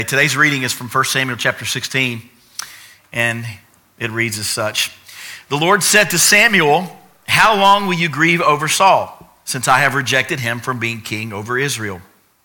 Today's reading is from 1 Samuel chapter 16, and it reads as such. The Lord said to Samuel, "How long will you grieve over Saul, since I have rejected him from being king over Israel?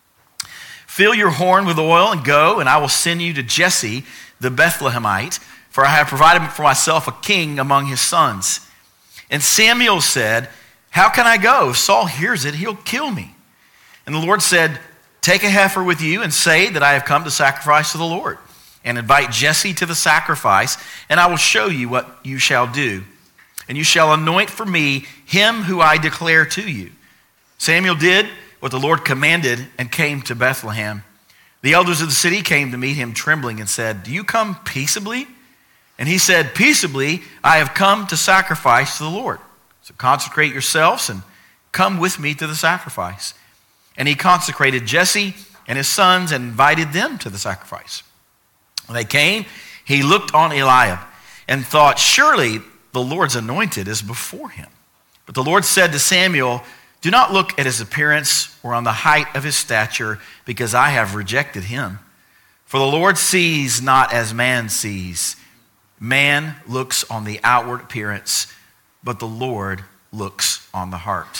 Fill your horn with oil and go, and I will send you to Jesse the Bethlehemite, for I have provided for myself a king among his sons." And Samuel said, "How can I go? If Saul hears it, he'll kill me." And the Lord said, "Take a heifer with you and say that I have come to sacrifice to the Lord. And invite Jesse to the sacrifice, and I will show you what you shall do. And you shall anoint for me him who I declare to you." Samuel did what the Lord commanded and came to Bethlehem. The elders of the city came to meet him trembling and said, "Do you come peaceably?" And he said, "Peaceably, I have come to sacrifice to the Lord. So consecrate yourselves and come with me to the sacrifice." And he consecrated Jesse and his sons and invited them to the sacrifice. When they came, he looked on Eliab and thought, "Surely the Lord's anointed is before him." But the Lord said to Samuel, "Do not look at his appearance or on the height of his stature, because I have rejected him. For the Lord sees not as man sees. Man looks on the outward appearance, but the Lord looks on the heart."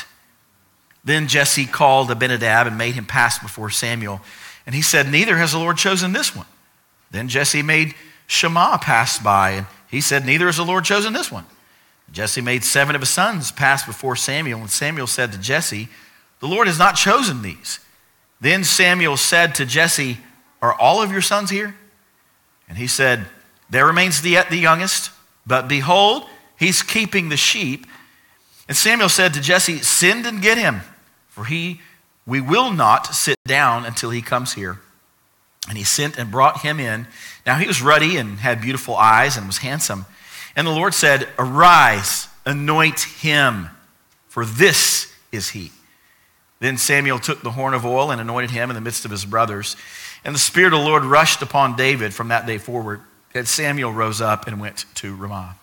Then Jesse called Abinadab and made him pass before Samuel. And he said, "Neither has the Lord chosen this one." Then Jesse made Shammah pass by, and he said, "Neither has the Lord chosen this one." Jesse made 7 of his sons pass before Samuel, and Samuel said to Jesse, "The Lord has not chosen these." Then Samuel said to Jesse, "Are all of your sons here?" And he said, "There remains the youngest, but behold, he's keeping the sheep." And Samuel said to Jesse, "Send and get him, for we will not sit down until he comes here." And he sent and brought him in. Now he was ruddy and had beautiful eyes and was handsome. And the Lord said, "Arise, anoint him, for this is he." Then Samuel took the horn of oil and anointed him in the midst of his brothers. And the Spirit of the Lord rushed upon David from that day forward. And Samuel rose up and went to Ramah.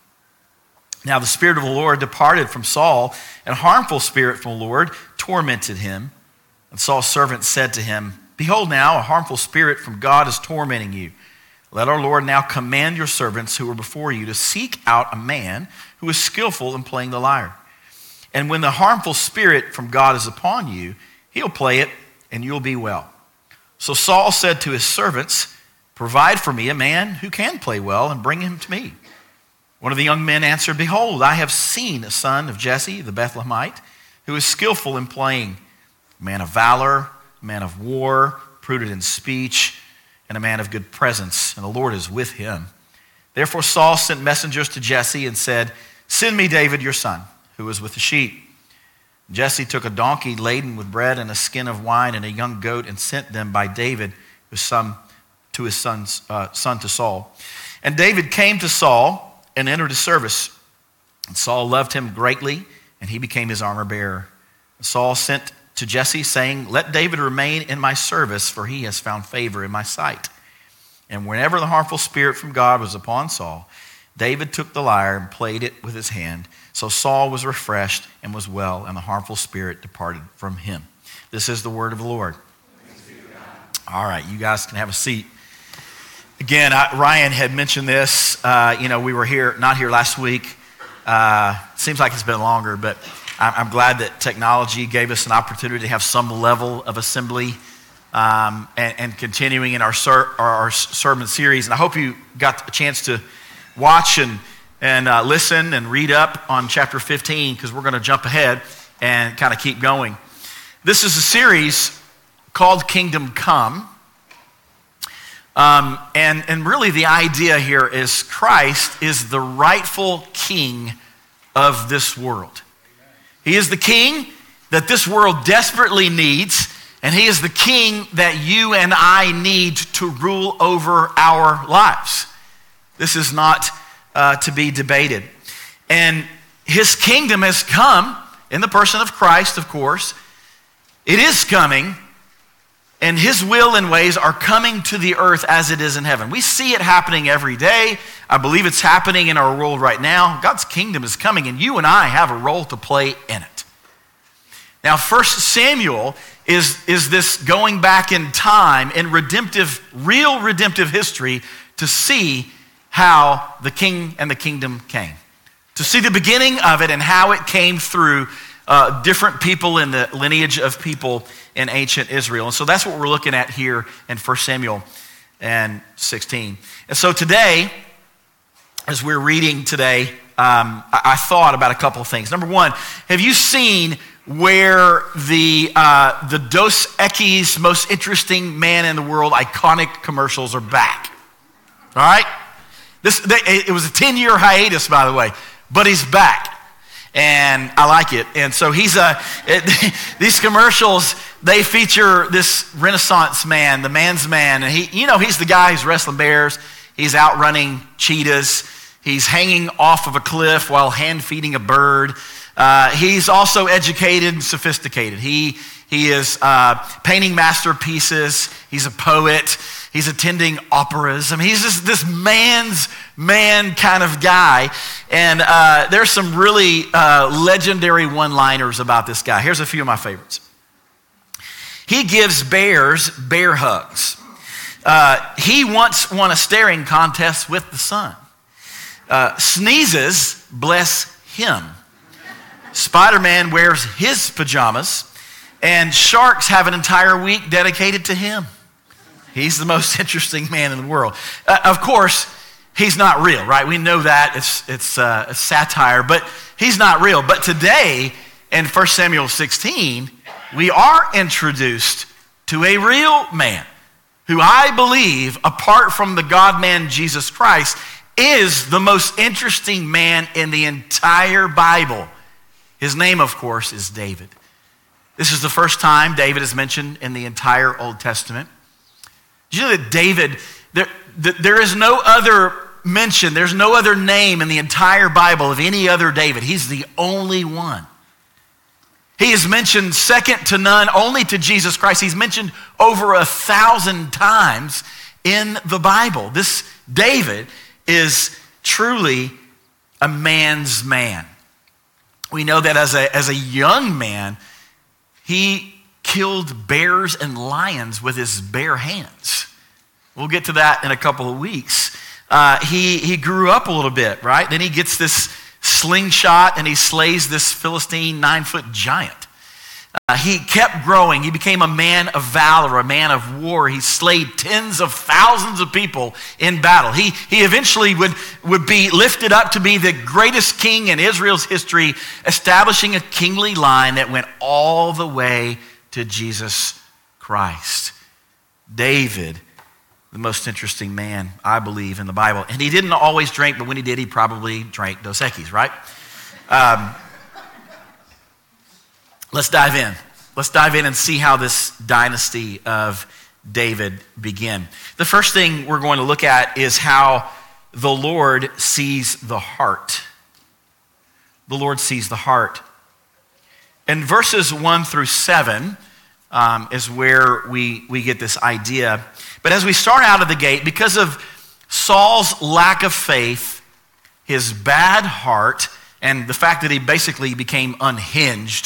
Now the Spirit of the Lord departed from Saul, and a harmful spirit from the Lord tormented him. And Saul's servant said to him, "Behold now, a harmful spirit from God is tormenting you. Let our Lord now command your servants who are before you to seek out a man who is skillful in playing the lyre. And when the harmful spirit from God is upon you, he'll play it, and you'll be well." So Saul said to his servants, "Provide for me a man who can play well, and bring him to me." One of the young men answered, "Behold, I have seen a son of Jesse the Bethlehemite, who is skillful in playing, a man of valor, a man of war, prudent in speech, and a man of good presence, and the Lord is with him." Therefore Saul sent messengers to Jesse and said, "Send me David your son, who is with the sheep." Jesse took a donkey laden with bread and a skin of wine and a young goat and sent them by David, his son to Saul. And David came to Saul and entered his service. And Saul loved him greatly, and he became his armor bearer. And Saul sent to Jesse, saying, "Let David remain in my service, for he has found favor in my sight." And whenever the harmful spirit from God was upon Saul, David took the lyre and played it with his hand. So Saul was refreshed and was well, and the harmful spirit departed from him. This is the word of the Lord. All right, you guys can have a seat. Again, Ryan had mentioned this. We were not here last week. Seems like it's been longer, but I'm glad that technology gave us an opportunity to have some level of assembly and continuing in our sermon series. And I hope you got a chance to watch and listen and read up on chapter 15, because we're going to jump ahead and kind of keep going. This is a series called Kingdom Come. And really the idea here is Christ is the rightful king of this world. He is the king that this world desperately needs, and he is the king that you and I need to rule over our lives. This is not to be debated. And his kingdom has come in the person of Christ, of course. It is coming. And his will and ways are coming to the earth as it is in heaven. We see it happening every day. I believe it's happening in our world right now. God's kingdom is coming, and you and I have a role to play in it. Now, 1 Samuel is this going back in time in real redemptive history to see how the king and the kingdom came. To see the beginning of it and how it came through different people in the lineage of people in ancient Israel. And so that's what we're looking at here in 1 Samuel and 16. And so today, as we're reading today, I thought about a couple of things. Number one, have you seen where the Dos Equis most interesting man in the world iconic commercials are back? All right? It was a 10-year hiatus, by the way, but he's back. And I like it. And so these commercials, they feature this Renaissance man, the man's man. And he's the guy who's wrestling bears. He's outrunning cheetahs. He's hanging off of a cliff while hand feeding a bird. He's also educated and sophisticated. He is painting masterpieces. He's a poet. He's attending operas. I mean, he's just this man's man kind of guy. And there's some really legendary one-liners about this guy. Here's a few of my favorites. He gives bears bear hugs. He once won a staring contest with the sun. Sneezes, bless him. Spider-Man wears his pajamas, and sharks have an entire week dedicated to him. He's the most interesting man in the world. Of course, he's not real, right? We know that. It's a satire, but he's not real. But today, in 1 Samuel 16, we are introduced to a real man who I believe, apart from the God-man Jesus Christ, is the most interesting man in the entire Bible. His name, of course, is David. This is the first time David is mentioned in the entire Old Testament. Did you know that David, there is no other mention, there's no other name in the entire Bible of any other David. He's the only one. He is mentioned second to none, only to Jesus Christ. He's mentioned over 1,000 times in the Bible. This David is truly a man's man. We know that as a young man, he killed bears and lions with his bare hands. We'll get to that in a couple of weeks. He grew up a little bit, right? Then he gets this slingshot and he slays this Philistine 9-foot giant. He kept growing. He became a man of valor, a man of war. He slayed tens of thousands of people in battle. He eventually would be lifted up to be the greatest king in Israel's history, establishing a kingly line that went all the way to Jesus Christ. David, the most interesting man, I believe, in the Bible. And he didn't always drink, but when he did, he probably drank Dos Equis, right? Let's dive in. Let's dive in and see how this dynasty of David began. The first thing we're going to look at is how the Lord sees the heart. The Lord sees the heart. In verses 1 through 7 is where we get this idea. But as we start out of the gate, because of Saul's lack of faith, his bad heart, and the fact that he basically became unhinged,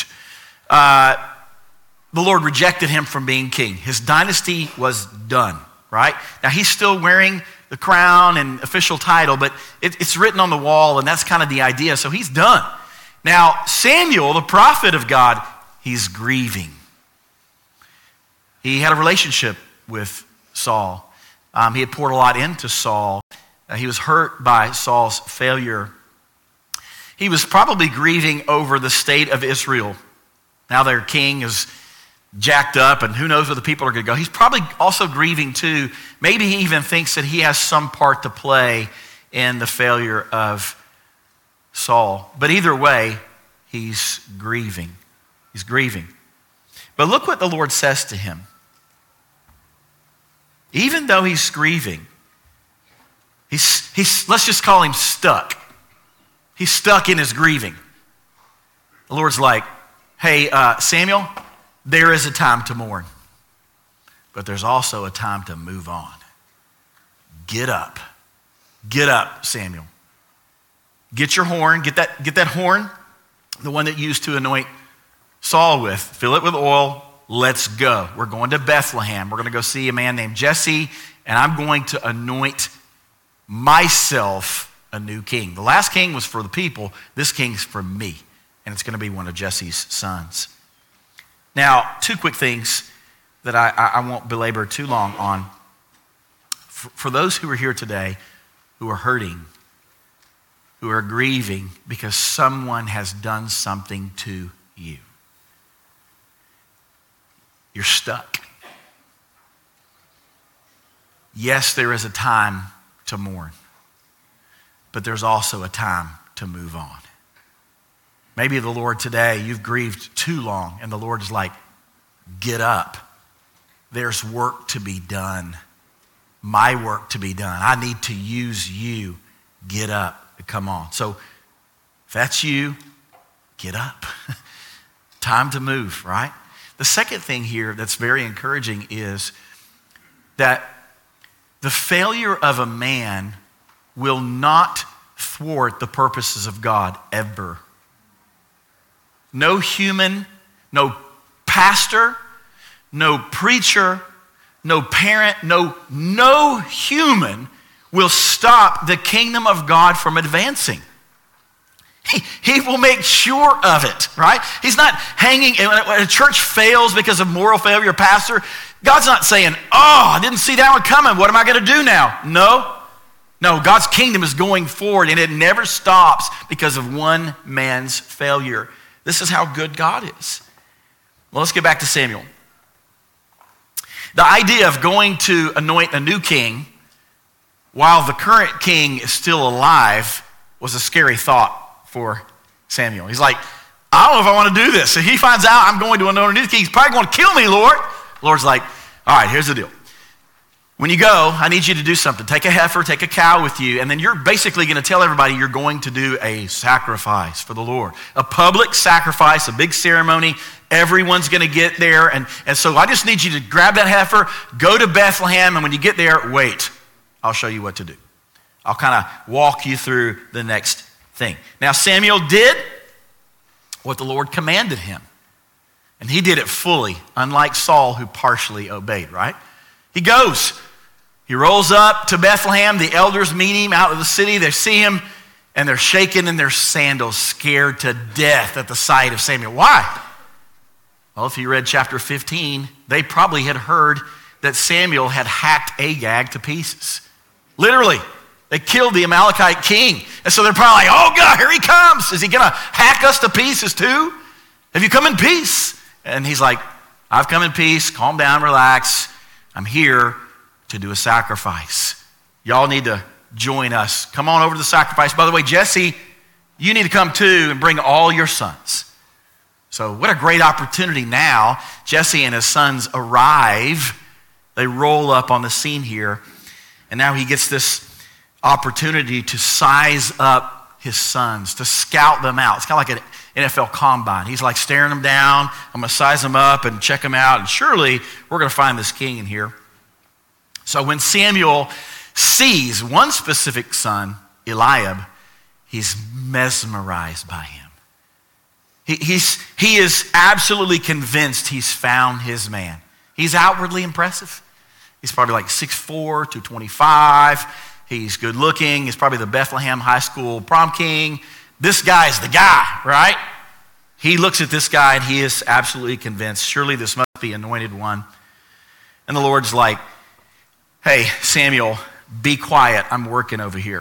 the Lord rejected him from being king. His dynasty was done, right? Now, he's still wearing the crown and official title, but it's written on the wall, and that's kind of the idea. So he's done. Now, Samuel, the prophet of God, he's grieving. He had a relationship with Saul. He had poured a lot into Saul. He was hurt by Saul's failure. He was probably grieving over the state of Israel. Now their king is jacked up, and who knows where the people are going to go. He's probably also grieving too. Maybe he even thinks that he has some part to play in the failure of Saul. But either way, he's grieving. He's grieving. But look what the Lord says to him. Even though he's grieving, he's let's just call him stuck. He's stuck in his grieving. The Lord's like, hey, Samuel, there is a time to mourn, but there's also a time to move on. Get up. Get up, Samuel. Get your horn. Get that horn, the one that you used to anoint Saul with. Fill it with oil. let's go. We're going to Bethlehem. We're going to go see a man named Jesse, and I'm going to anoint myself a new king. The last king was for the people. This king's for me, and it's going to be one of Jesse's sons. Now, two quick things that I won't belabor too long on. For those who are here today who are hurting, who are grieving because someone has done something to you. You're stuck. Yes, there is a time to mourn, but there's also a time to move on. Maybe the Lord today, you've grieved too long, and the Lord is like, get up. There's work to be done. My work to be done. I need to use you. Get up. Come on. So if that's you, get up. Time to move, right? The second thing here that's very encouraging is that the failure of a man will not thwart the purposes of God ever. No human, no pastor, no preacher, no parent, no human will stop the kingdom of God from advancing. He will make sure of it, right? He's not hanging, when a church fails because of moral failure, pastor, God's not saying, oh, I didn't see that one coming. What am I going to do now? No, God's kingdom is going forward, and it never stops because of one man's failure. This is how good God is. Well, let's get back to Samuel. The idea of going to anoint a new king while the current king is still alive was a scary thought for Samuel. He's like, I don't know if I want to do this. So he finds out I'm going to anoint a new king. He's probably going to kill me, Lord. The Lord's like, all right, here's the deal. When you go, I need you to do something. Take a heifer, take a cow with you, and then you're basically going to tell everybody you're going to do a sacrifice for the Lord. A public sacrifice, a big ceremony. Everyone's going to get there. And so I just need you to grab that heifer, go to Bethlehem, and when you get there, wait. I'll show you what to do. I'll kind of walk you through the next thing. Now, Samuel did what the Lord commanded him. And he did it fully, unlike Saul, who partially obeyed, right? He goes. He rolls up to Bethlehem. The elders meet him out of the city. They see him, and they're shaking in their sandals, scared to death at the sight of Samuel. Why? Well, if you read chapter 15, they probably had heard that Samuel had hacked Agag to pieces. Literally. They killed the Amalekite king. And so they're probably like, oh God, here he comes. Is he going to hack us to pieces too? Have you come in peace? And he's like, I've come in peace. Calm down, relax. I'm here to do a sacrifice. Y'all need to join us. Come on over to the sacrifice. By the way, Jesse, you need to come too and bring all your sons. So what a great opportunity now. Jesse and his sons arrive. They roll up on the scene here. And now he gets this opportunity to size up his sons, to scout them out. It's kind of like an NFL combine. He's like staring them down. I'm going to size them up and check them out. And surely we're going to find this king in here. So when Samuel sees one specific son, Eliab, he's mesmerized by him. He is absolutely convinced he's found his man. He's outwardly impressive. He's probably like 6'4", 225. He's good looking. He's probably the Bethlehem High School prom king. This guy's the guy, right? He looks at this guy and he is absolutely convinced, surely this must be anointed one. And the Lord's like, hey, Samuel, be quiet. I'm working over here.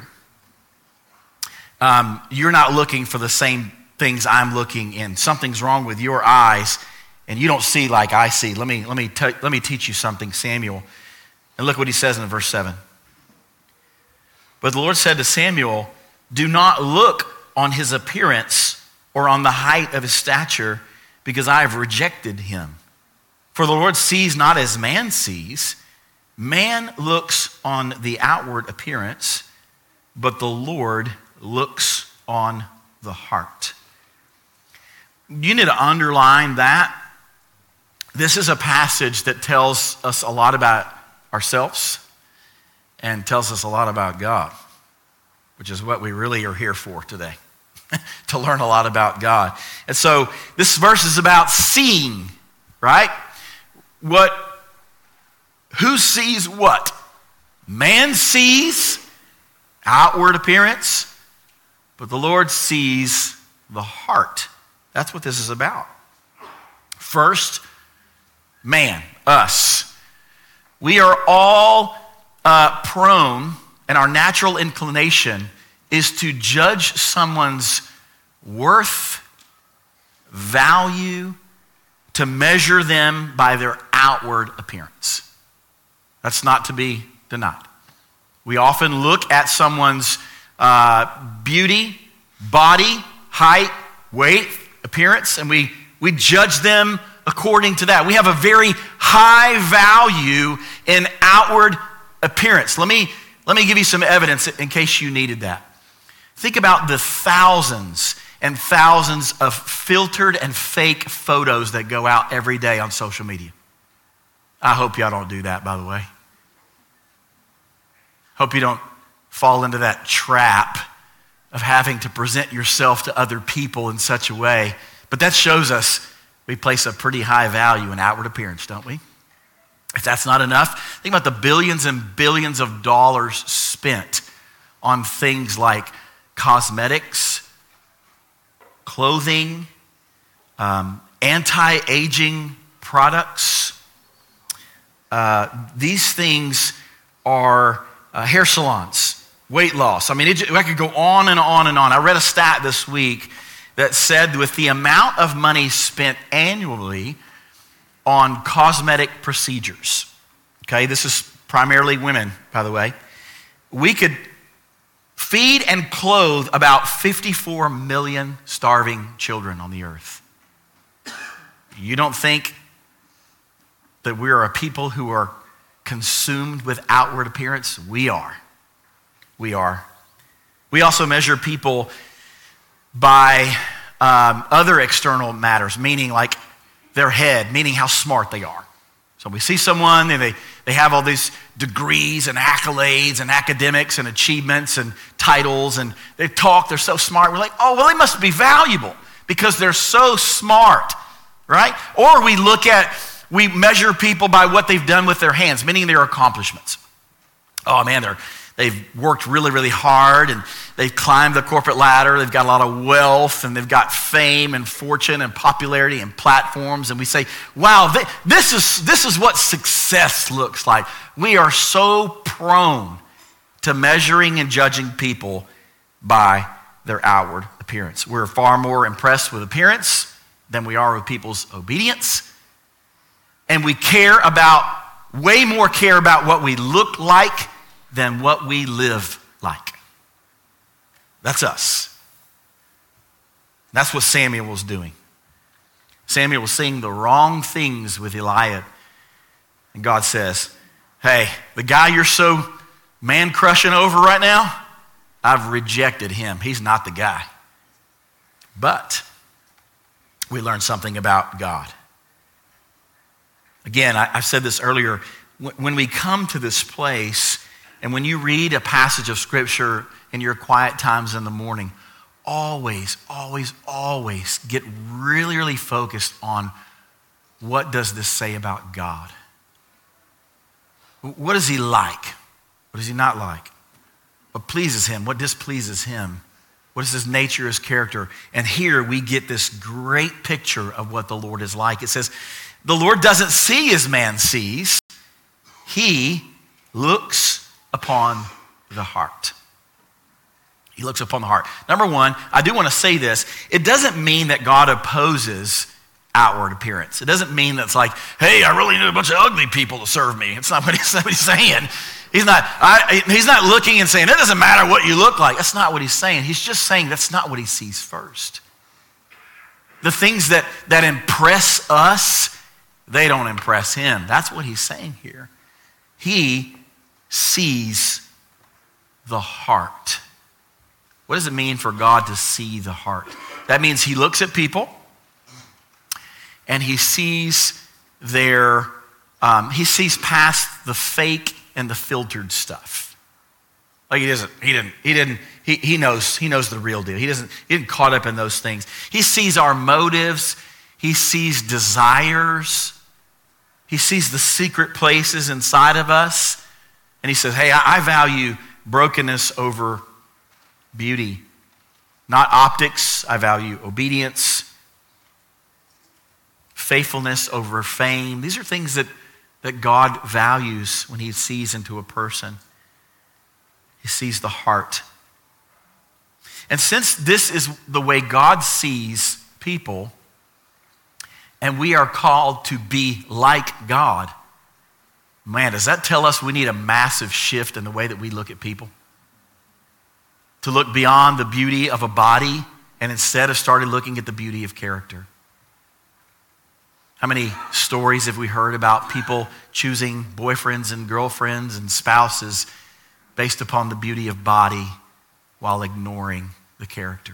You're not looking for the same things I'm looking in. Something's wrong with your eyes and you don't see like I see. Let me teach you something, Samuel. And look what he says in verse 7. But the Lord said to Samuel, do not look on his appearance or on the height of his stature, because I have rejected him. For the Lord sees not as man sees. Man looks on the outward appearance, but the Lord looks on the heart. You need to underline that. This is a passage that tells us a lot about ourselves and tells us a lot about God, which is what we really are here for today, to learn a lot about God. And so this verse is about seeing, right? who sees what? Man sees outward appearance, but the Lord sees the heart. That's what this is about. First, man, us. We are all prone, and our natural inclination is to judge someone's worth, value, to measure them by their outward appearance. That's not to be denied. We often look at someone's beauty, body, height, weight, appearance, and we judge them according to that. We have a very high value in outward appearance. Let me give you some evidence in case you needed that. Think about the thousands and thousands of filtered and fake photos that go out every day on social media. I hope y'all don't do that, by the way. Hope you don't fall into that trap of having to present yourself to other people in such a way. But that shows us we place a pretty high value in outward appearance, don't we? If that's not enough, think about the billions and billions of dollars spent on things like cosmetics, clothing, anti-aging products. These things are hair salons, weight loss. I mean, I could go on and on and on. I read a stat this week that said with the amount of money spent annually on cosmetic procedures, okay, this is primarily women, by the way, we could feed and clothe about 54 million starving children on the earth. You don't think that we are a people who are consumed with outward appearance? We are. We are. We also measure people by other external matters, meaning like their head, meaning how smart they are. So we see someone and they have all these degrees and accolades and academics and achievements and titles, and they talk, they're so smart. We're like, oh, well, they must be valuable because they're so smart, right? Or we measure people by what they've done with their hands, meaning their accomplishments. Oh man, they've worked really, really hard, and they've climbed the corporate ladder. They've got a lot of wealth, and they've got fame and fortune and popularity and platforms. And we say, wow, this is what success looks like. We are so prone to measuring and judging people by their outward appearance. We're far more impressed with appearance than we are with people's obedience. And we way more care about what we look like than what we live like. That's us. That's what Samuel was doing. Samuel was saying the wrong things with Eliab. And God says, hey, the guy you're so man-crushing over right now, I've rejected him. He's not the guy. But we learn something about God. Again, I said this earlier, when we come to this place, and when you read a passage of Scripture in your quiet times in the morning, always, always, always get really, really focused on what does this say about God? What is he like? What is he not like? What pleases him? What displeases him? What is his nature, his character? And here we get this great picture of what the Lord is like. It says, the Lord doesn't see as man sees. He looks upon the heart. He looks upon the heart. Number one, I do want to say this. It doesn't mean that God opposes outward appearance. It doesn't mean that it's like, hey, I really need a bunch of ugly people to serve me. It's not what he's saying. He's not looking and saying, it doesn't matter what you look like. That's not what he's saying. He's just saying that's not what he sees first. The things that impress us, they don't impress him. That's what he's saying here. He sees the heart. What does it mean for God to see the heart? That means he looks at people and he sees he sees past the fake and the filtered stuff. Like he knows the real deal. He didn't caught up in those things. He sees our motives. He sees desires. He sees the secret places inside of us. And he says, hey, I value brokenness over beauty. Not optics. I value obedience. Faithfulness over fame. These are things that God values when he sees into a person. He sees the heart. And since this is the way God sees people, and we are called to be like God, man, does that tell us we need a massive shift in the way that we look at people? To look beyond the beauty of a body and instead have started looking at the beauty of character. How many stories have we heard about people choosing boyfriends and girlfriends and spouses based upon the beauty of body while ignoring the character?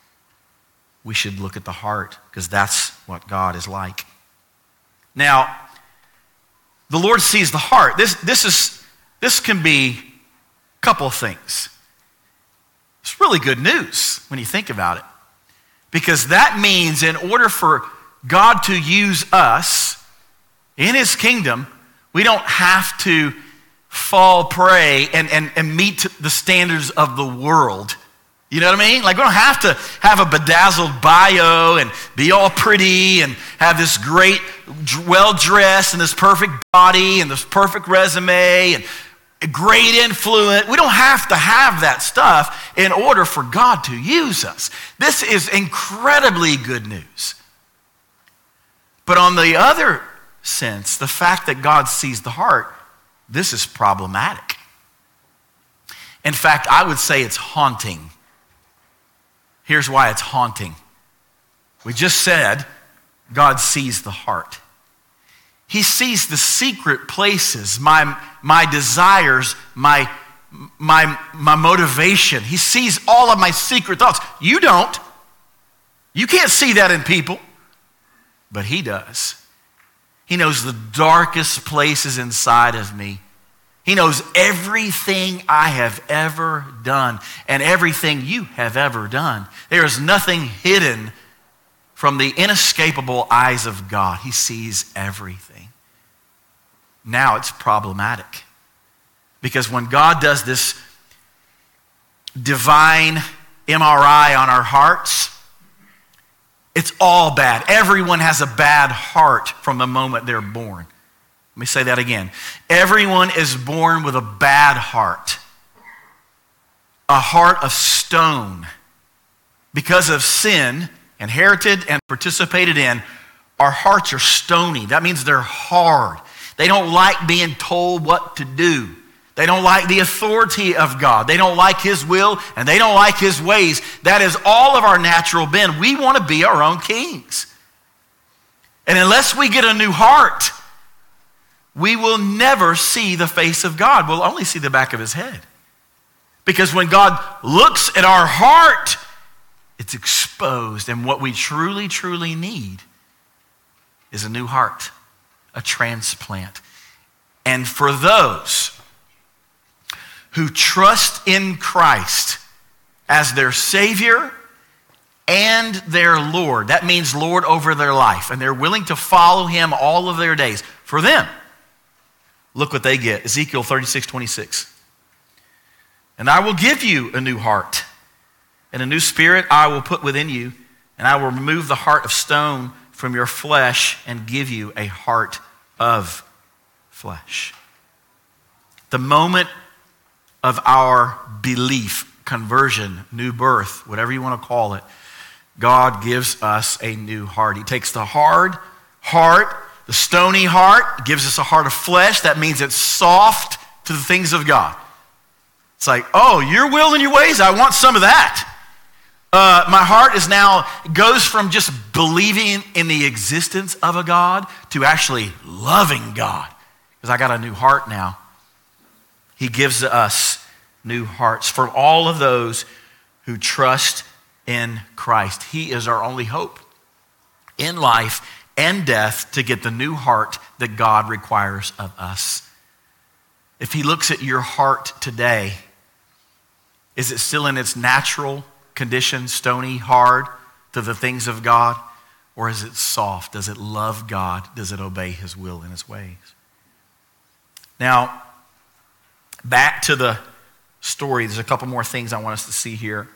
We should look at the heart because that's what God is like. Now, the Lord sees the heart. This can be a couple of things. It's really good news when you think about it. Because that means in order for God to use us in his kingdom, we don't have to fall prey and meet the standards of the world. You know what I mean? Like, we don't have to have a bedazzled bio and be all pretty and have this great, well-dressed and this perfect body and this perfect resume and a great influence. We don't have to have that stuff in order for God to use us. This is incredibly good news. But on the other sense, the fact that God sees the heart, this is problematic. In fact, I would say it's haunting. Here's why it's haunting. We just said God sees the heart. He sees the secret places, my desires, my motivation. He sees all of my secret thoughts. You don't. You can't see that in people. But he does. He knows the darkest places inside of me. He knows everything I have ever done and everything you have ever done. There is nothing hidden from the inescapable eyes of God. He sees everything. Now it's problematic because when God does this divine MRI on our hearts, it's all bad. Everyone has a bad heart from the moment they're born. Let me say that again. Everyone is born with a bad heart. A heart of stone. Because of sin, inherited and participated in, our hearts are stony. That means they're hard. They don't like being told what to do. They don't like the authority of God. They don't like his will, and they don't like his ways. That is all of our natural bent. We want to be our own kings. And unless we get a new heart, we will never see the face of God. We'll only see the back of his head. Because when God looks at our heart, it's exposed. And what we truly, truly need is a new heart, a transplant. And for those who trust in Christ as their Savior and their Lord, that means Lord over their life, and they're willing to follow him all of their days. For them, look what they get. Ezekiel 36:26. And I will give you a new heart, and a new spirit I will put within you, and I will remove the heart of stone from your flesh and give you a heart of flesh. The moment of our belief, conversion, new birth, whatever you want to call it, God gives us a new heart. He takes the hard heart, the stony heart, gives us a heart of flesh. That means it's soft to the things of God. It's like, oh, your will and your ways, I want some of that. My heart is now, goes from just believing in the existence of a God to actually loving God. Because I got a new heart now. He gives us new hearts for all of those who trust in Christ. He is our only hope in life and death to get the new heart that God requires of us. If he looks at your heart today, is it still in its natural condition, stony, hard to the things of God? Or is it soft? Does it love God? Does it obey his will and his ways? Now, back to the story. There's a couple more things I want us to see here.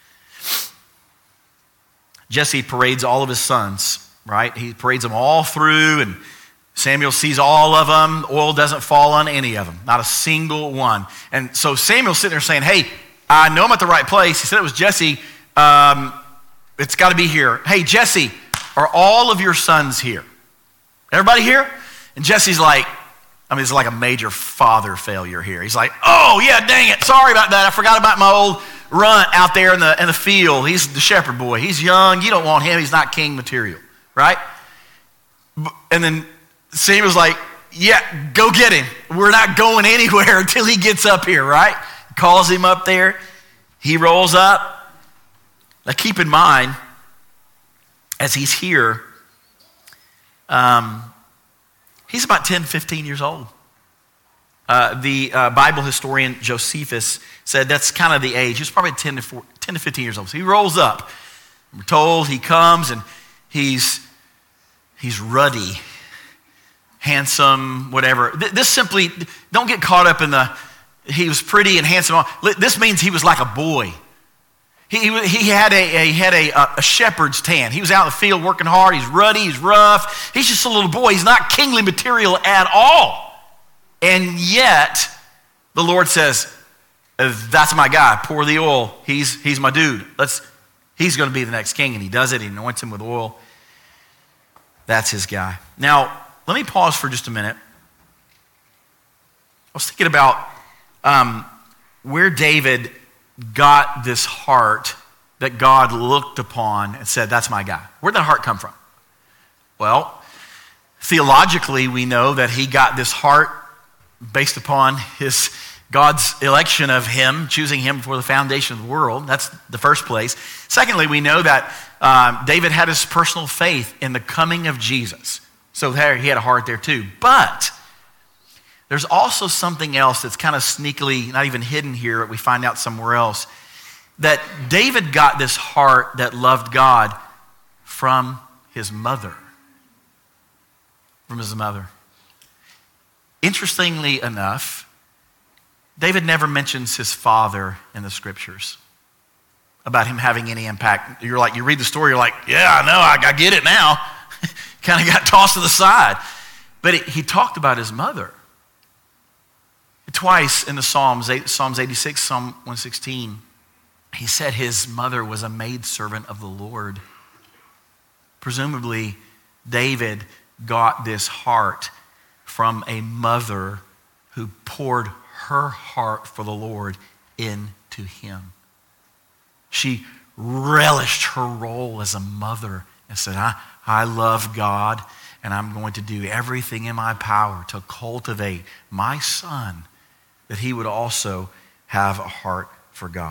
Jesse parades all of his sons, right? He parades them all through, and Samuel sees all of them. Oil doesn't fall on any of them, not a single one. And so Samuel's sitting there saying, hey, I know I'm at the right place. He said it was Jesse. It's got to be here. Hey, Jesse, are all of your sons here? Everybody here? And Jesse's like, it's like a major father failure here. He's like, oh, yeah, dang it. Sorry about that. I forgot about my old runt out there in the field. He's the shepherd boy. He's young. You don't want him. He's not king material, right? And then Samuel's like, yeah, go get him. We're not going anywhere until he gets up here, right? Calls him up there. He rolls up. Now, keep in mind, as he's here, he's about 10, 15 years old. The Bible historian Josephus said that's kind of the age. He was probably 10 to 15 years old. So he rolls up. We're told he comes and he's ruddy, handsome, whatever. This simply, don't get caught up in he was pretty and handsome. This means he was like a boy. He had a shepherd's tan. He was out in the field working hard. He's ruddy, he's rough. He's just a little boy. He's not kingly material at all. And yet, the Lord says, that's my guy. Pour the oil. He's my dude. He's going to be the next king. And he does it. He anoints him with oil. That's his guy. Now, let me pause for just a minute. I was thinking about where David got this heart that God looked upon and said, that's my guy. Where'd that heart come from? Well, theologically, we know that he got this heart based upon God's election of him, choosing him for the foundation of the world. That's the first place. Secondly, we know that David had his personal faith in the coming of Jesus. So there, he had a heart there too. But there's also something else that's kind of sneakily, not even hidden here, that we find out somewhere else. That David got this heart that loved God from his mother. From his mother. Interestingly enough, David never mentions his father in the scriptures about him having any impact. You read the story, you're like, yeah, I know, I get it now. Kind of got tossed to the side. But he talked about his mother. Twice in the Psalms 86, Psalm 116, he said his mother was a maidservant of the Lord. Presumably, David got this heart from a mother who poured her heart for the Lord into him. She relished her role as a mother and said, I love God, and I'm going to do everything in my power to cultivate my son that he would also have a heart for God.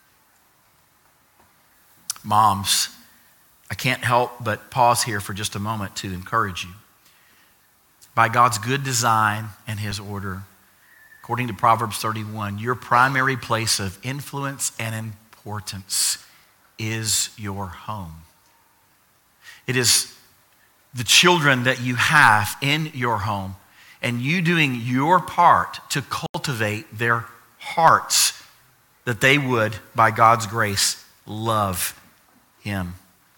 Moms, I can't help but pause here for just a moment to encourage you. By God's good design and his order, according to Proverbs 31, your primary place of influence and importance is your home. It is the children that you have in your home and you doing your part to cultivate their hearts that they would, by God's grace, love him.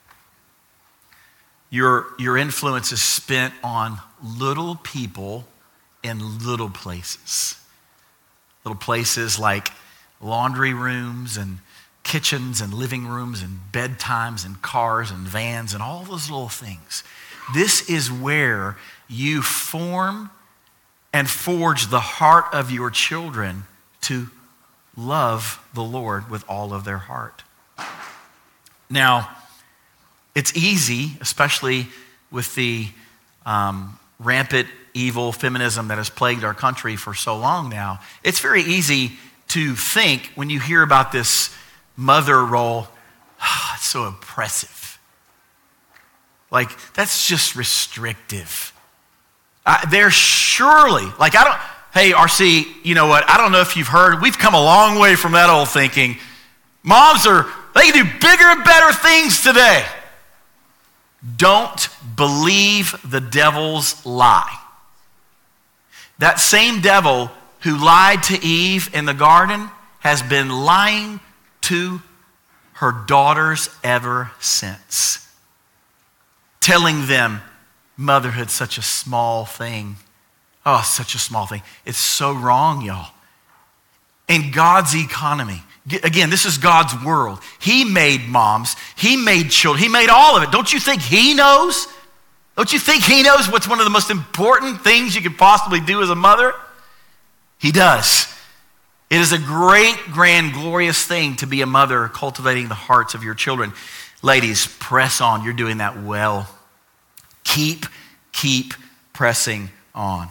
Your influence is spent on little people in little places. Little places like laundry rooms and kitchens and living rooms and bedtimes and cars and vans and all those little things. This is where you form and forge the heart of your children to love the Lord with all of their heart. Now, it's easy, especially with the rampant evil feminism that has plagued our country for so long now, it's very easy to think when you hear about this mother role, it's so oppressive. Like, that's just restrictive. There's surely, hey, RC, you know what? I don't know if you've heard, we've come a long way from that old thinking. Moms they can do bigger and better things today. Don't believe the devil's lie. That same devil who lied to Eve in the garden has been lying to her daughters ever since, telling them motherhood's such a small thing. Oh, such a small thing. It's so wrong, y'all. In God's economy, again, this is God's world. He made moms. He made children. He made all of it. Don't you think he knows? Don't you think he knows what's one of the most important things you could possibly do as a mother? He does. It is a great, grand, glorious thing to be a mother, cultivating the hearts of your children. Ladies, press on. You're doing that well. Keep pressing on.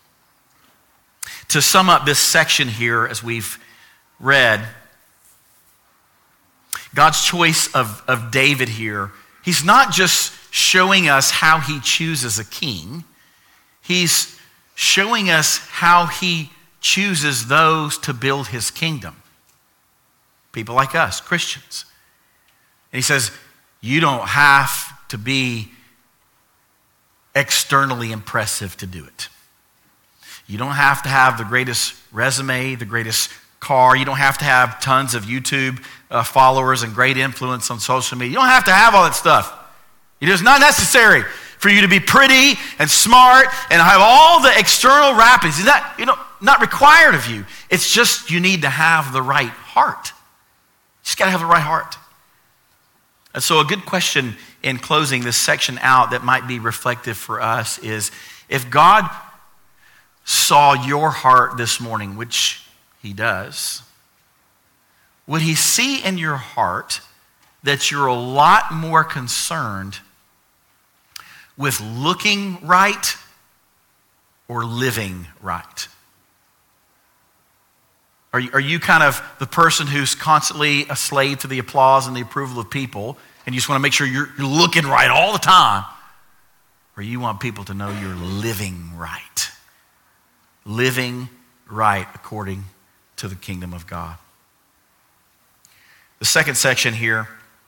To sum up this section here, as we've read, God's choice of David here, he's not just showing us how he chooses a king. He's showing us how he chooses those to build his kingdom. People like us, Christians. And he says, you don't have to be externally impressive to do it. You don't have to have the greatest resume, the greatest car. You don't have to have tons of YouTube followers and great influence on social media. You don't have to have all that stuff. It is not necessary for you to be pretty and smart and have all the external wrappings. It's not required of you. It's just you need to have the right heart. You just got to have the right heart. And so a good question in closing this section out that might be reflective for us is, if God saw your heart this morning, which he does, would he see in your heart that you're a lot more concerned with looking right or living right? Are you kind of the person who's constantly a slave to the applause and the approval of people, and you just want to make sure you're looking right all the time? Or you want people to know you're living right? Living right according to the kingdom of God. The second section here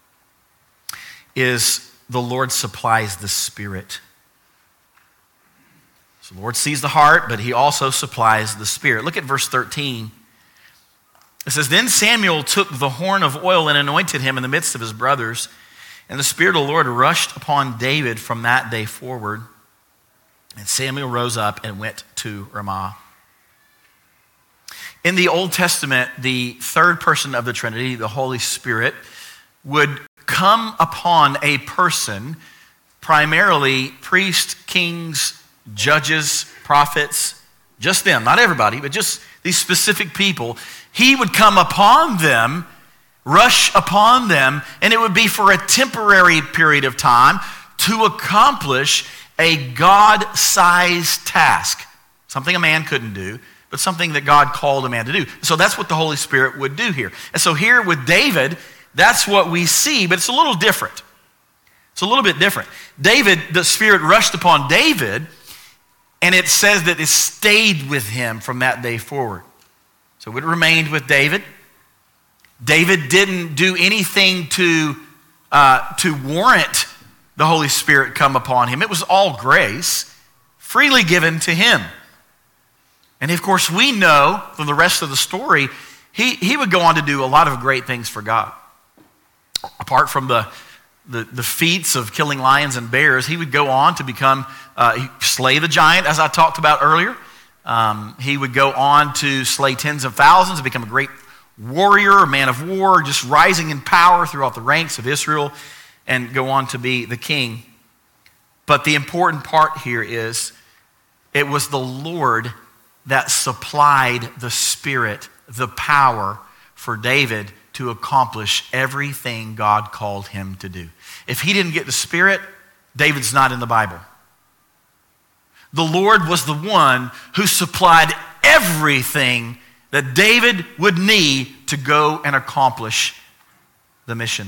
is the Lord supplies the Spirit. So the Lord sees the heart, but he also supplies the Spirit. Look at verse 13. It says, then Samuel took the horn of oil and anointed him in the midst of his brothers, and the Spirit of the Lord rushed upon David from that day forward. And Samuel rose up and went to Ramah. In the Old Testament, the third person of the Trinity, the Holy Spirit, would come upon a person, primarily priests, kings, judges, prophets, just them, not everybody, but just these specific people. He would come upon them, rush upon them, and it would be for a temporary period of time to accomplish a God-sized task. Something a man couldn't do, but something that God called a man to do. So that's what the Holy Spirit would do here. And so here with David, that's what we see, but it's a little different. It's a little bit different. David, the Spirit rushed upon David, and it says that it stayed with him from that day forward. So it remained with David. David didn't do anything to warrant the Holy Spirit come upon him. It was all grace, freely given to him. And of course, we know from the rest of the story, he would go on to do a lot of great things for God. Apart from the feats of killing lions and bears, he would go on to become, slay the giant, as I talked about earlier. He would go on to slay tens of thousands, become a great warrior, a man of war, just rising in power throughout the ranks of Israel, and go on to be the king. But the important part here is, it was the Lord that supplied the Spirit, the power for David to accomplish everything God called him to do. If he didn't get the Spirit, David's not in the Bible. The Lord was the one who supplied everything that David would need to go and accomplish the mission.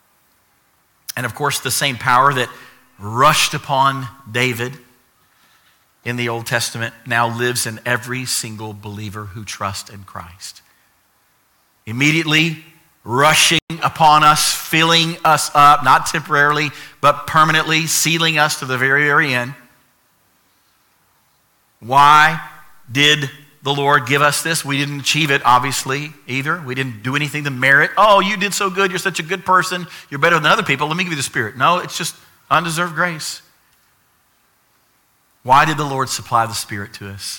And of course, the same power that rushed upon David in the Old Testament now lives in every single believer who trusts in Christ. Immediately rushing upon us, filling us up, not temporarily, but permanently, sealing us to the very, very end. Why did the Lord give us this? We didn't achieve it, obviously, either. We didn't do anything to merit. Oh, you did so good. You're such a good person. You're better than other people. Let me give you the Spirit. No, it's just undeserved grace. Why did the Lord supply the Spirit to us?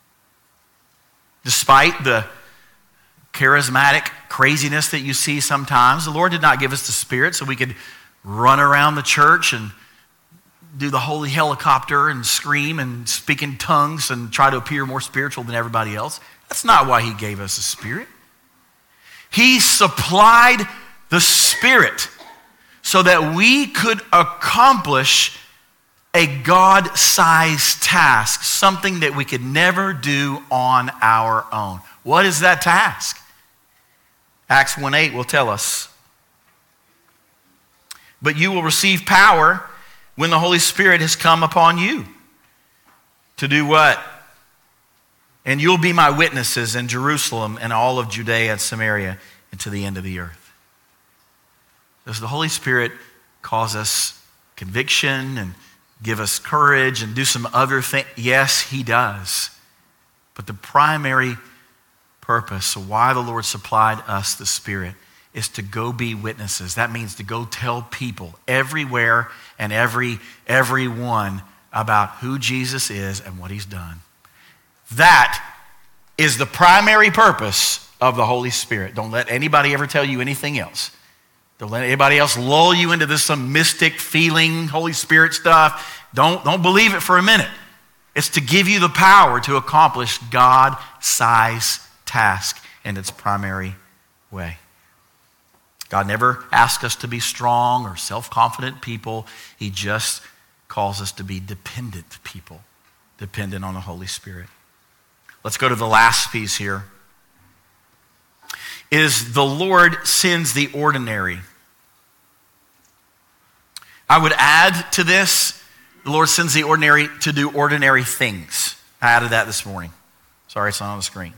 Despite the charismatic craziness that you see sometimes, the Lord did not give us the Spirit so we could run around the church and do the holy helicopter and scream and speak in tongues and try to appear more spiritual than everybody else. That's not why he gave us the Spirit. He supplied the Spirit so that we could accomplish a God-sized task, something that we could never do on our own. What is that task? Acts 1:8 will tell us. But you will receive power when the Holy Spirit has come upon you. To do what? And you'll be my witnesses in Jerusalem and all of Judea and Samaria and to the end of the earth. Does the Holy Spirit cause us conviction and give us courage and do some other things? Yes, he does. But the primary purpose of why the Lord supplied us the Spirit is to go be witnesses. That means to go tell people everywhere and everyone about who Jesus is and what he's done. That is the primary purpose of the Holy Spirit. Don't let anybody ever tell you anything else. Don't let anybody else lull you into this some mystic feeling, Holy Spirit stuff. Don't believe it for a minute. It's to give you the power to accomplish God-sized task in its primary way. God never asks us to be strong or self-confident people. He just calls us to be dependent people, dependent on the Holy Spirit. Let's go to the last piece here. Is the Lord sends the ordinary. I would add to this, the Lord sends the ordinary to do ordinary things. I added that this morning. Sorry, it's not on the screen.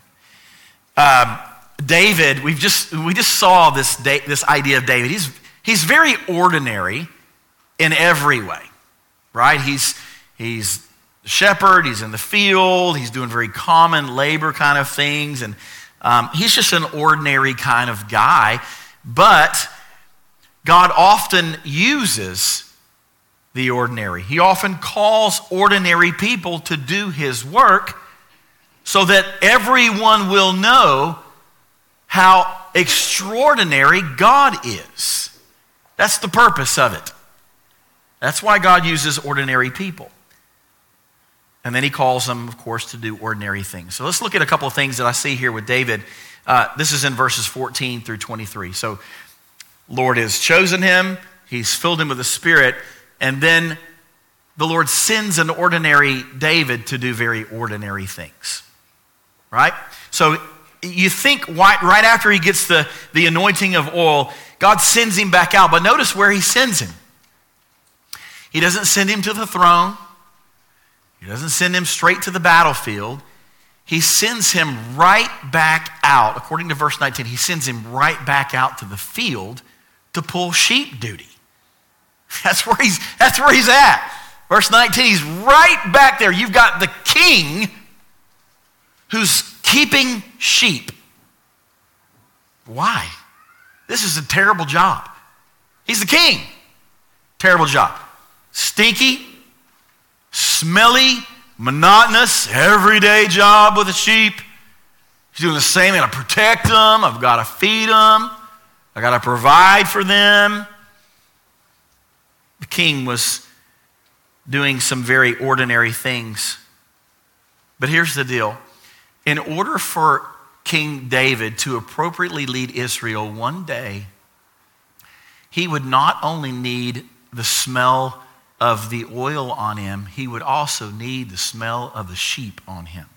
David, we just saw this idea of David. He's very ordinary in every way, right? He's a shepherd. He's in the field. He's doing very common labor kind of things, and he's just an ordinary kind of guy. But God often uses the ordinary. He often calls ordinary people to do his work so that everyone will know how extraordinary God is. That's the purpose of it. That's why God uses ordinary people. And then he calls them, of course, to do ordinary things. So let's look at a couple of things that I see here with David. This is in verses 14 through 23. So Lord has chosen him. He's filled him with the Spirit. And then the Lord sends an ordinary David to do very ordinary things. Right? So you think right after he gets the anointing of oil, God sends him back out. But notice where he sends him. He doesn't send him to the throne. He doesn't send him straight to the battlefield. He sends him right back out. According to verse 19, he sends him right back out to the field to pull sheep duty. That's where he's at. Verse 19, he's right back there. You've got the king who's keeping sheep. Why? This is a terrible job. He's the king. Terrible job. Stinky, smelly, monotonous, everyday job with the sheep. He's doing the same. I got to protect them. I've got to feed them. I got to provide for them. The king was doing some very ordinary things. But here's the deal. In order for King David to appropriately lead Israel one day, he would not only need the smell of the oil on him, he would also need the smell of the sheep on him.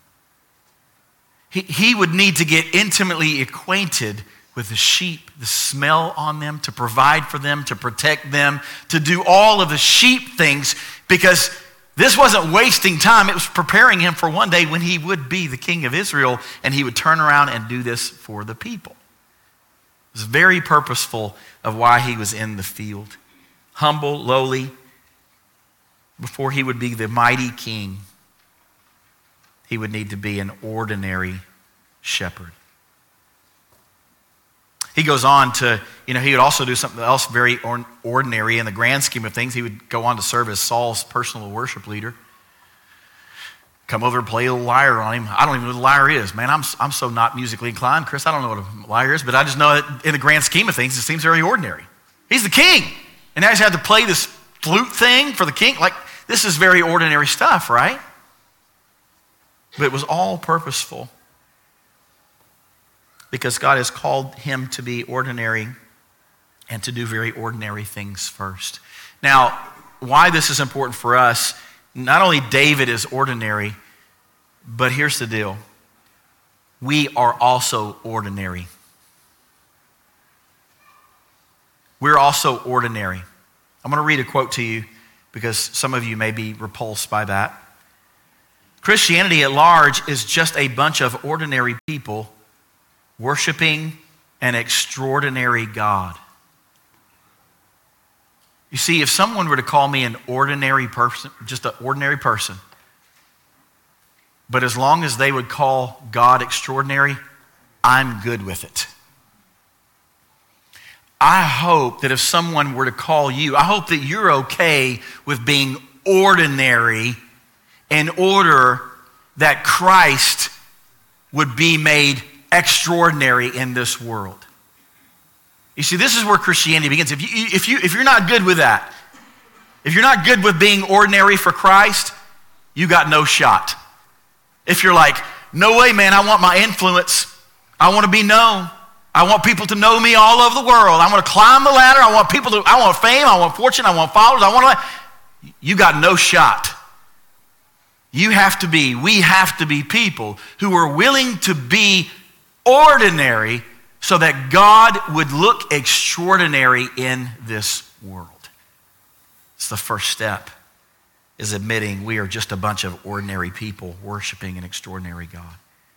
He would need to get intimately acquainted with the sheep, the smell on them, to provide for them, to protect them, to do all of the sheep things, because this wasn't wasting time. It was preparing him for one day when he would be the king of Israel and he would turn around and do this for the people. was very purposeful of why he was in the field. Humble, lowly, before he would be the mighty king, he would need to be an ordinary shepherd. He goes on to, he would also do something else very ordinary in the grand scheme of things. He would go on to serve as Saul's personal worship leader. Come over and play a little lyre on him. I don't even know what a lyre is. Man, I'm so not musically inclined. Chris, I don't know what a lyre is, but I just know that in the grand scheme of things, it seems very ordinary. He's the king. And now he's had to play this flute thing for the king. Like, this is very ordinary stuff, right? But it was all purposeful because God has called him to be ordinary and to do very ordinary things first. Now, why this is important for us, not only David is ordinary, but here's the deal. We are also ordinary. We're also ordinary. I'm going to read a quote to you because some of you may be repulsed by that. Christianity at large is just a bunch of ordinary people worshiping an extraordinary God. You see, if someone were to call me an ordinary person, just an ordinary person, but as long as they would call God extraordinary, I'm good with it. I hope that if someone were to call you, I hope that you're okay with being ordinary in order that Christ would be made extraordinary in this world. You see, this is where Christianity begins. If you're not good with that, if you're not good with being ordinary for Christ, you got no shot. If you're like, no way, man, I want my influence. I want to be known. I want people to know me all over the world. I want to climb the ladder. I want fame. I want fortune. I want followers. You got no shot. We have to be people who are willing to be ordinary so that God would look extraordinary in this world. It's the first step, is admitting we are just a bunch of ordinary people worshiping an extraordinary God.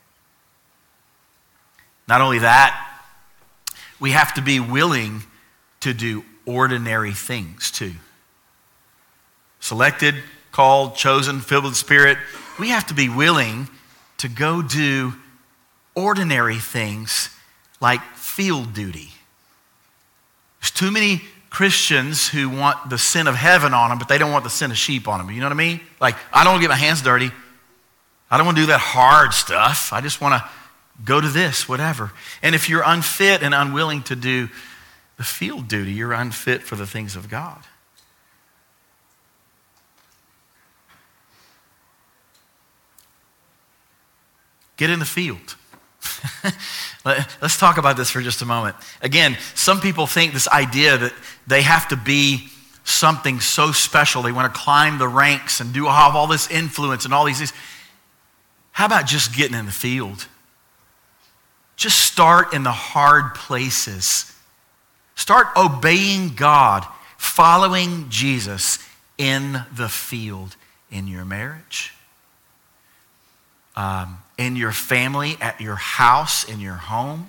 Not only that, we have to be willing to do ordinary things too. Selected, called, chosen, filled with the Spirit. We have to be willing to go do ordinary things like field duty. There's too many Christians who want the sin of heaven on them, but they don't want the sin of sheep on them. You know what I mean? Like, I don't want to get my hands dirty. I don't want to do that hard stuff. I just want to go to this, whatever. And if you're unfit and unwilling to do the field duty, you're unfit for the things of God. Get in the field. Let's talk about this for just a moment. Again, some people think this idea that they have to be something so special. They want to climb the ranks and have all this influence and all these things. How about just getting in the field? Just start in the hard places. Start obeying God, following Jesus in the field, in your marriage, in your family, at your house, in your home,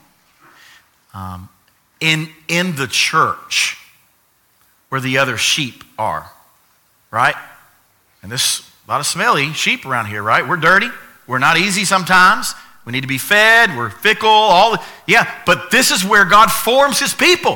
in the church where the other sheep are, right? And there's a lot of smelly sheep around here, right? We're dirty. We're not easy sometimes. We need to be fed. We're fickle. But this is where God forms his people.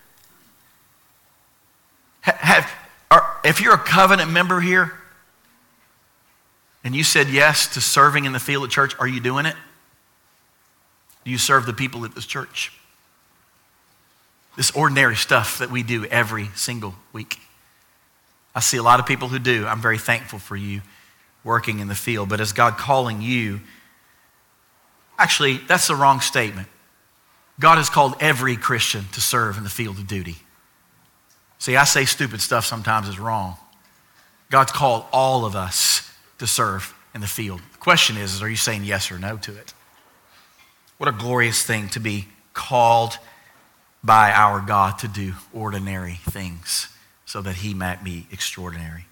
If you're a covenant member here and you said yes to serving in the field at church, are you doing it? Do you serve the people at this church? This ordinary stuff that we do every single week. I see a lot of people who do. I'm very thankful for you working in the field. But is God calling you? Actually, that's the wrong statement. God has called every Christian to serve in the field of duty. See, I say stupid stuff sometimes is wrong. God's called all of us to serve in the field. The question is, are you saying yes or no to it? What a glorious thing to be called by our God to do ordinary things so that he might be extraordinary.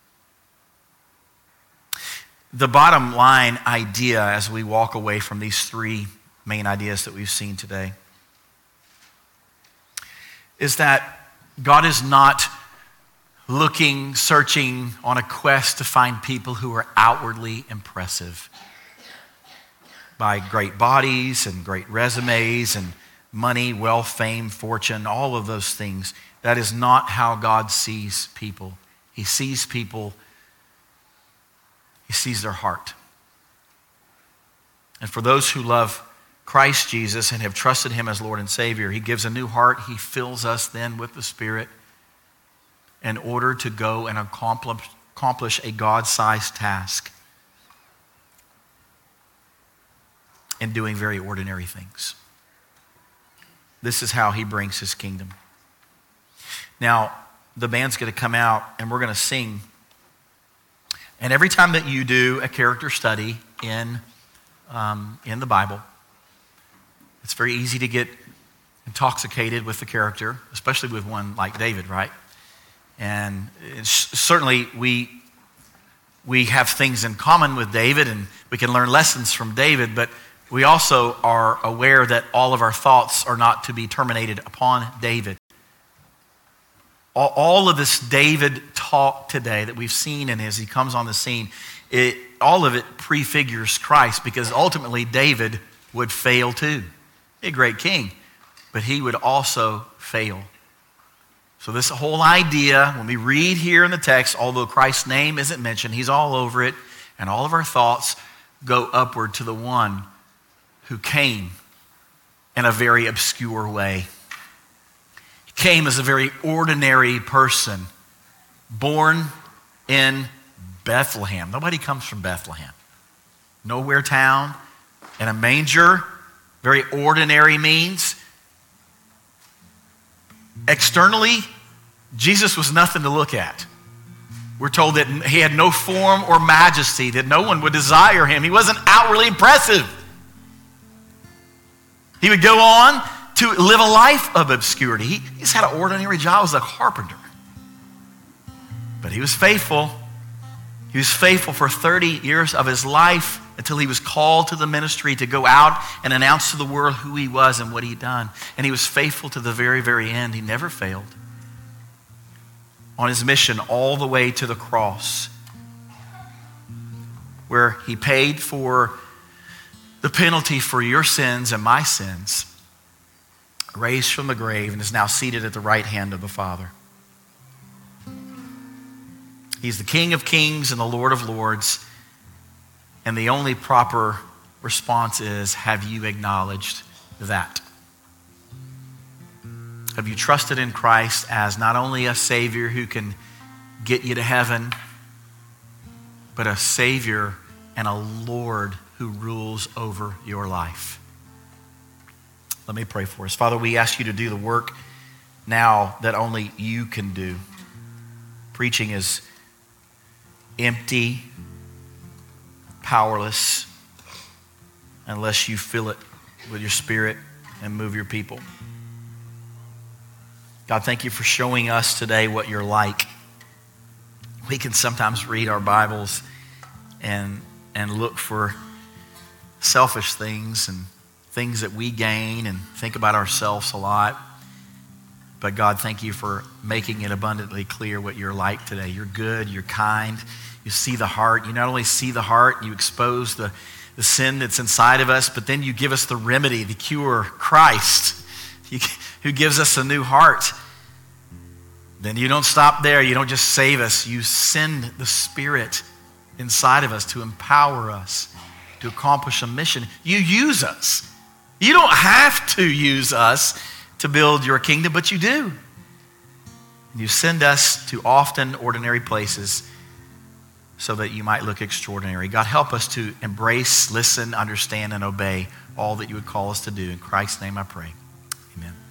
The bottom line idea as we walk away from these three main ideas that we've seen today is that God is not looking, searching on a quest to find people who are outwardly impressive by great bodies and great resumes and money, wealth, fame, fortune, all of those things. That is not how God sees people. He sees people, he sees their heart. And for those who love Christ Jesus and have trusted him as Lord and Savior, he gives a new heart. He fills us then with the Spirit in order to go and accomplish a God-sized task in doing very ordinary things. This is how he brings his kingdom. Now, the band's going to come out and we're going to sing. And every time that you do a character study in the Bible, it's very easy to get intoxicated with the character, especially with one like David, right? And certainly we have things in common with David and we can learn lessons from David, but we also are aware that all of our thoughts are not to be terminated upon David. All of this David talk today that we've seen and as he comes on the scene, all of it prefigures Christ, because ultimately David would fail too. He's a great king, but he would also fail. So this whole idea, when we read here in the text, although Christ's name isn't mentioned, he's all over it, and all of our thoughts go upward to the one who came in a very obscure way. He came as a very ordinary person, born in Bethlehem. Nobody comes from Bethlehem. Nowhere town, in a manger, very ordinary means. Externally, Jesus was nothing to look at. We're told that he had no form or majesty, that no one would desire him. He wasn't outwardly impressive. He would go on to live a life of obscurity. He just had an ordinary job as a carpenter. But he was faithful. He was faithful for 30 years of his life until he was called to the ministry to go out and announce to the world who he was and what he'd done. And he was faithful to the very, very end. He never failed on his mission all the way to the cross, where he paid for the penalty for your sins and my sins, raised from the grave, and is now seated at the right hand of the Father. He's the King of Kings and the Lord of Lords. And the only proper response is, have you acknowledged that? Have you trusted in Christ as not only a Savior who can get you to heaven, but a Savior and a Lord who rules over your life? Let me pray for us. Father, we ask you to do the work now that only you can do. Preaching is empty, powerless, unless you fill it with your Spirit and move your people. God, thank you for showing us today what you're like. We can sometimes read our Bibles and look for selfish things and things that we gain and think about ourselves a lot. But God, thank you for making it abundantly clear what you're like today. You're good, you're kind, you see the heart. You not only see the heart, you expose the sin that's inside of us, but then you give us the remedy, the cure, Christ, who gives us a new heart. Then you don't stop there. You don't just save us. You send the Spirit inside of us to empower us to accomplish a mission. You use us. You don't have to use us to build your kingdom, but you do. You send us to often ordinary places so that you might look extraordinary. God, help us to embrace, listen, understand, and obey all that you would call us to do. In Christ's name I pray. Amen.